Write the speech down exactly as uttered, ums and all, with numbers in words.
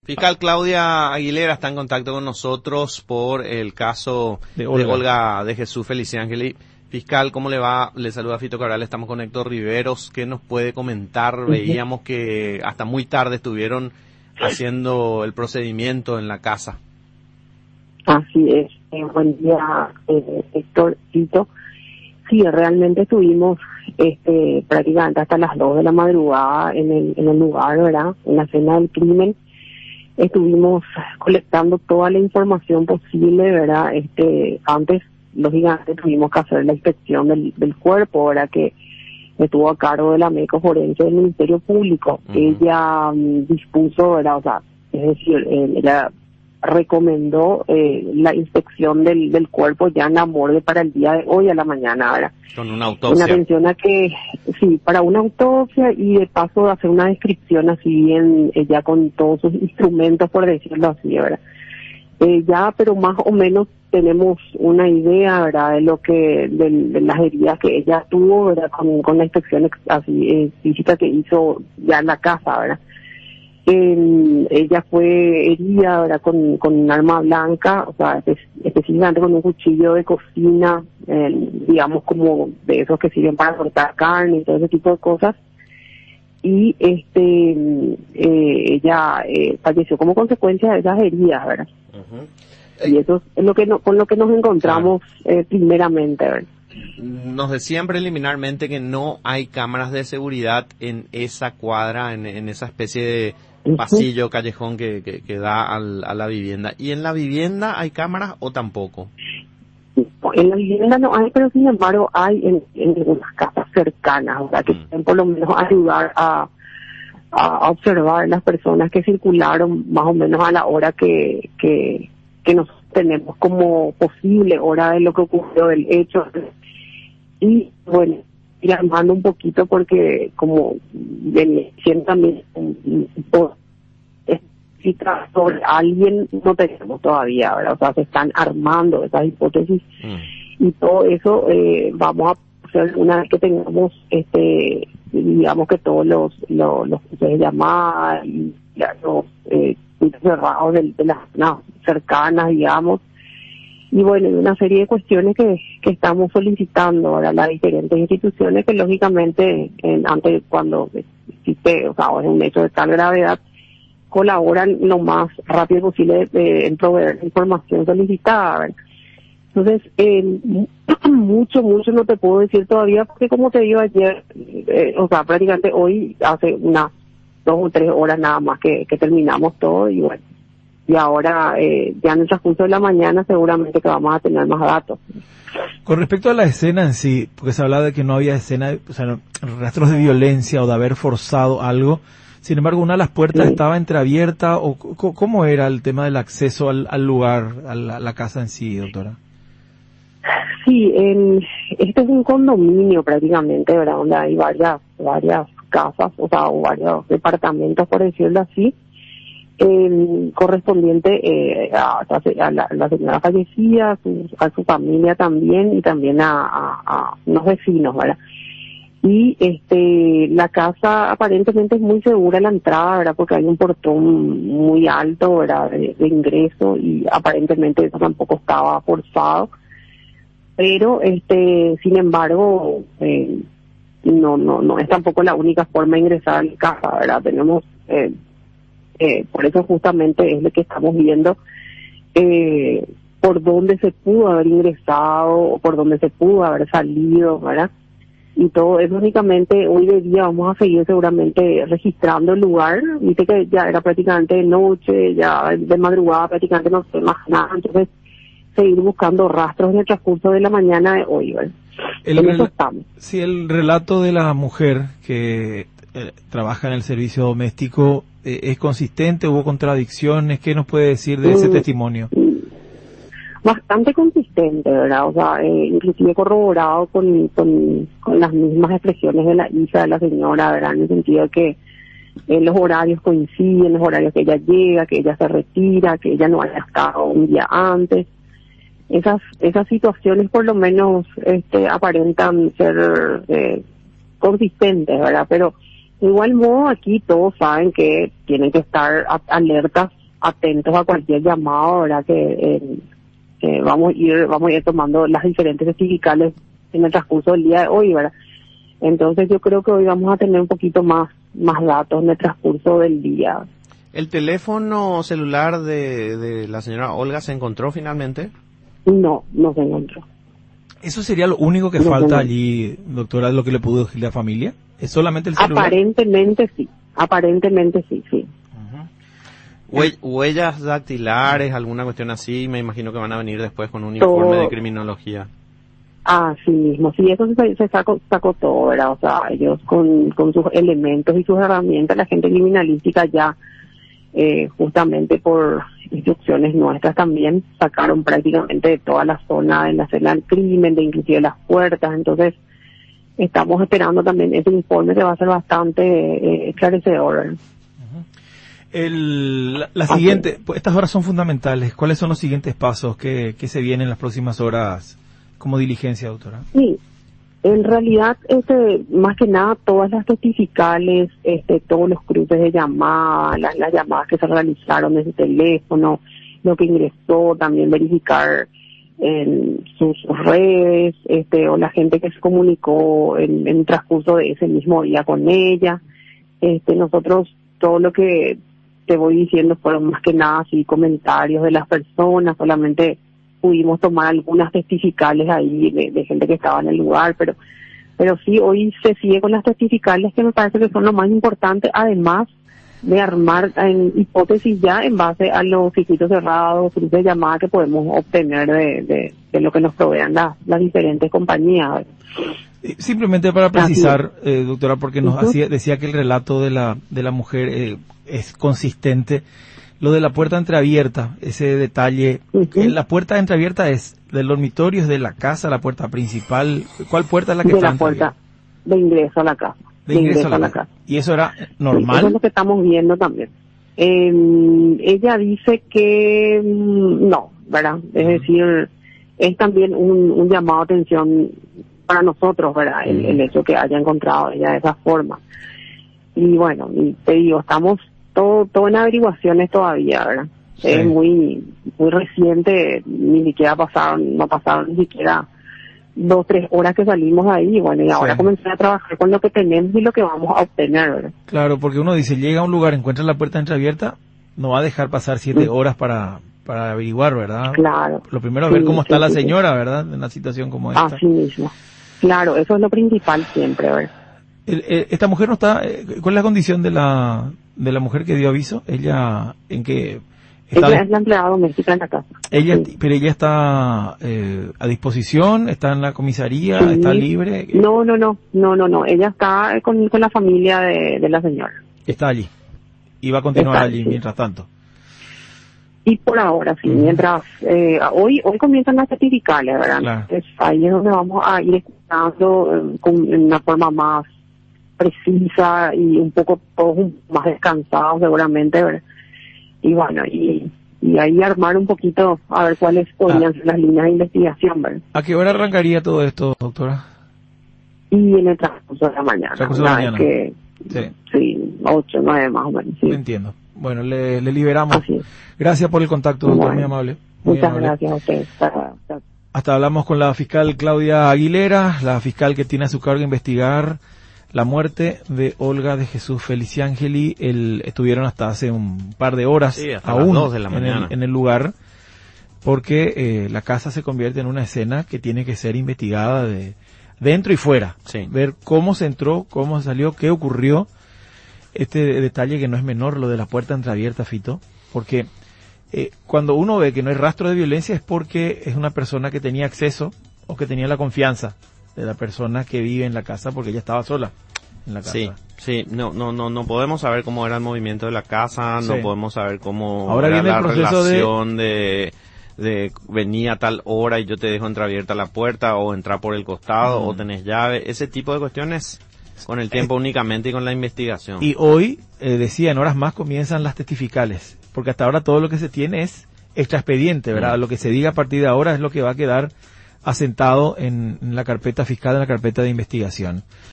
Fiscal Claudia Aguilera está en contacto con nosotros por el caso de Olga de, Olga de Jesús Feliciángeli. Fiscal, ¿cómo le va? Le saluda Fito Cabral, estamos con Héctor Riveros. ¿Qué nos puede comentar? Uh-huh. Veíamos que hasta muy tarde estuvieron haciendo el procedimiento en la casa. Así es. Eh, buen día, eh, Héctor, Fito. Sí, realmente estuvimos este, prácticamente hasta las dos de la madrugada en el, en el lugar, ¿verdad? En la escena del crimen. Estuvimos colectando toda la información posible, ¿verdad? Este, antes, lógicamente, tuvimos que hacer la inspección del, del cuerpo, ¿verdad? Que estuvo a cargo de la médico forense del Ministerio Público. Uh-huh. Ella um, dispuso, ¿verdad? O sea, es decir, eh, ella recomendó eh, la inspección del, del cuerpo ya en la morgue para el día de hoy a la mañana, ¿verdad? Con una autopsia. En atención a que, sí, para una autopsia y de paso de hacer una descripción así bien, eh, ya con todos sus instrumentos, por decirlo así, ¿verdad? Eh, ya, pero más o menos tenemos una idea, ¿verdad? De lo que, de, de las heridas que ella tuvo, ¿verdad? Con, con la inspección así eh, física que hizo ya en la casa, ¿verdad? Eh, ella fue herida, ¿verdad? Con, con un arma blanca, o sea, espe- específicamente con un cuchillo de cocina, eh, digamos como de esos que sirven para cortar carne y todo ese tipo de cosas. Y este eh, ella eh, falleció como consecuencia de esas heridas, ¿verdad? Uh-huh. Y eso es lo que no, con lo que nos encontramos eh, primeramente, ¿verdad? Nos decían preliminarmente que no hay cámaras de seguridad en esa cuadra, en, en esa especie de pasillo, uh-huh, callejón que, que, que da al, a la vivienda. ¿Y en la vivienda hay cámaras o tampoco? En la vivienda no hay, pero sin embargo hay en, en algunas casas cercanas, o sea, que pueden por lo menos ayudar a, a observar las personas que circularon más o menos a la hora que, que, que nos tenemos como posible hora de lo que ocurrió, del hecho. Y bueno, ir armando un poquito porque como venía diciendo también por sobre alguien no tenemos todavía, ¿verdad? O sea, se están armando esas hipótesis mm. y todo eso eh, vamos a hacer una vez que tengamos este digamos que todos los los los de llamada y ya, los eh, cerrados de, de las no, cercanas, digamos. Y bueno, una serie de cuestiones que, que estamos solicitando ahora a las diferentes instituciones que lógicamente en, antes cuando existe, o sea, es un hecho de tal gravedad, colaboran lo más rápido posible eh, en proveer la información solicitada, ¿verdad? Entonces, eh, mucho, mucho no te puedo decir todavía porque como te digo ayer, eh, o sea, prácticamente hoy hace unas dos o tres horas nada más que, que terminamos todo y bueno, y ahora eh, ya en el transcurso de la mañana seguramente que vamos a tener más datos. Con respecto a la escena en sí, porque se hablaba de que no había escena, o sea, no, rastros de violencia o de haber forzado algo, sin embargo una de las puertas sí. estaba entreabierta, o c- ¿cómo era el tema del acceso al, al lugar, a la, a la casa en sí, doctora? Sí, en, este es un condominio prácticamente, ¿verdad? Donde hay varias, varias casas, o sea, o varios departamentos, por decirlo así. Eh, correspondiente eh, a, a, la, a la señora fallecida, a su, a su familia también y también a, a, a unos vecinos, ¿verdad? Y este la casa aparentemente es muy segura la entrada, ¿verdad? Porque hay un portón muy alto, ¿verdad? De, de ingreso y aparentemente eso tampoco estaba forzado, pero este sin embargo eh, no no no es tampoco la única forma de ingresar a la casa, ¿verdad? Tenemos eh, Eh, por eso justamente es lo que estamos viendo eh, por dónde se pudo haber ingresado o por dónde se pudo haber salido, ¿verdad? Y todo eso únicamente hoy de día vamos a seguir seguramente registrando el lugar, viste que ya era prácticamente de noche, ya de madrugada prácticamente no sé más nada, entonces seguir buscando rastros en el transcurso de la mañana de hoy, ¿verdad? El rel- sí, el relato de la mujer que eh, trabaja en el servicio doméstico eh, es consistente, hubo contradicciones, ¿qué nos puede decir de ese mm, testimonio? Bastante consistente, ¿verdad? O sea, eh, inclusive corroborado con, con con las mismas expresiones de la hija de la señora, ¿verdad? En el sentido de que eh, los horarios coinciden, los horarios que ella llega, que ella se retira, que ella no haya estado un día antes. Esas esas situaciones por lo menos este aparentan ser eh, consistentes, ¿verdad? Pero de igual modo aquí todos saben que tienen que estar a- alertas atentos a cualquier llamado, ¿verdad? Que, eh, que vamos a ir, vamos a ir tomando las diferentes testimoniales en el transcurso del día de hoy, ¿verdad? Entonces yo creo que hoy vamos a tener un poquito más, más datos en el transcurso del día. ¿El teléfono celular de, de la señora Olga se encontró finalmente? No, no se encontró. ¿Eso sería lo único que no, falta no. allí, doctora, lo que le pudo decir la familia? ¿Es solamente el celular? Aparentemente sí, aparentemente sí, sí. Hue- huellas dactilares, alguna cuestión así, me imagino que van a venir después con un informe todo de criminología. Ah, sí mismo, sí, eso se, se sacó, sacó todo, ¿verdad? O sea, ellos con, con sus elementos y sus herramientas, la gente criminalística ya, eh, justamente por instrucciones nuestras también, sacaron prácticamente de toda la zona, de la escena del crimen, de inclusive las puertas, entonces estamos esperando también ese informe que va a ser bastante eh, esclarecedor. El, la, la siguiente, pues estas horas son fundamentales. ¿Cuáles son los siguientes pasos que, que se vienen en las próximas horas como diligencia, doctora? Sí, en realidad, este, más que nada, todas las testificales, este, todos los cruces de llamadas, las, las llamadas que se realizaron desde teléfono, lo que ingresó, también verificar en sus redes, este, o la gente que se comunicó en, en el transcurso de ese mismo día con ella. Este, nosotros, todo lo que te voy diciendo fueron más que nada así comentarios de las personas, solamente pudimos tomar algunas testificales ahí de, de gente que estaba en el lugar, pero pero sí, hoy se sigue con las testificales que me parece que son lo más importante, además de armar en hipótesis ya en base a los circuitos cerrados, cruces de llamada que podemos obtener de, de, de lo que nos provean las, las diferentes compañías. Simplemente para precisar, eh, doctora, porque nos uh-huh. hacía, decía que el relato de la de la mujer eh, es consistente. Lo de la puerta entreabierta, ese detalle, uh-huh. la puerta entreabierta es del dormitorio, es de la casa, la puerta principal. ¿Cuál puerta es la que de está la puerta de ingreso a la casa. De, de ingreso, ingreso a la casa. ¿Y eso era normal? Sí, eso es lo que estamos viendo también. Eh, ella dice que no, ¿verdad? Es uh-huh. decir, es también un, un llamado a atención para nosotros, ¿verdad? El, el hecho que haya encontrado ella de esa forma. Y bueno, y te digo, estamos todo todo en averiguaciones todavía, ¿verdad? Sí. Es muy muy reciente, ni siquiera pasaron, no pasaron ni siquiera dos, tres horas que salimos de ahí, y bueno, y ahora sí. comencé a trabajar con lo que tenemos y lo que vamos a obtener, ¿verdad? Claro, porque uno dice, llega a un lugar, encuentra la puerta entreabierta, no va a dejar pasar siete mm. horas para... para averiguar, ¿verdad? Claro. Lo primero es sí, ver cómo está sí, la señora, sí. ¿verdad? En una situación como esta. Así mismo. Claro, eso es lo principal siempre, ¿verdad? El, el, esta mujer no está, ¿cuál es la condición de la de la mujer que dio aviso? Ella, ¿en qué? Está ella de... es la empleada doméstica en la casa. Ella, sí. pero ella está eh, a disposición, está en la comisaría, sí. está libre. No, no, no, no, no, no. Ella está con, con la familia de, de la señora. Está allí. Y va a continuar está, allí sí. mientras tanto. Y por ahora, sí, uh-huh. mientras, eh, hoy hoy comienzan las certificales, ¿verdad? Claro. Es ahí es donde vamos a ir escuchando eh, con en una forma más precisa y un poco todos más descansados seguramente, ¿verdad? Y bueno, y, y ahí armar un poquito a ver cuáles podrían ah. ser las líneas de investigación, ¿verdad? ¿A qué hora arrancaría todo esto, doctora? Y en el transcurso de la mañana. Transcurso de la mañana. Que, sí. Sí, ocho, nueve más o menos. Sí. Entiendo. Bueno, le, le liberamos. Así es. Gracias por el contacto, doctor, bueno, muy amable. Muy muchas amable. gracias a ustedes. Hasta, hasta. hasta hablamos con la fiscal Claudia Aguilera, la fiscal que tiene a su cargo investigar la muerte de Olga de Jesús Feliciangeli. El, estuvieron hasta hace un par de horas sí, hasta aún las dos de la en, mañana. El, en el lugar, porque eh, la casa se convierte en una escena que tiene que ser investigada de dentro y fuera. Sí. Ver cómo se entró, cómo salió, qué ocurrió. Este detalle que no es menor, lo de la puerta entreabierta, Fito, porque eh, cuando uno ve que no hay rastro de violencia es porque es una persona que tenía acceso o que tenía la confianza de la persona que vive en la casa, porque ella estaba sola en la casa. Sí, sí, no, no, no, no podemos saber cómo era el movimiento de la casa, sí. no podemos saber cómo Ahora era viene la el proceso relación de... de de venía a tal hora y yo te dejo entreabierta la puerta, o entrar por el costado, mm. o tenés llave, ese tipo de cuestiones con el tiempo eh, únicamente y con la investigación. Y hoy, eh, decía, en horas más comienzan las testificales, porque hasta ahora todo lo que se tiene es extraexpediente, ¿verdad? Mm. Lo que se diga a partir de ahora es lo que va a quedar asentado en, en la carpeta fiscal, en la carpeta de investigación.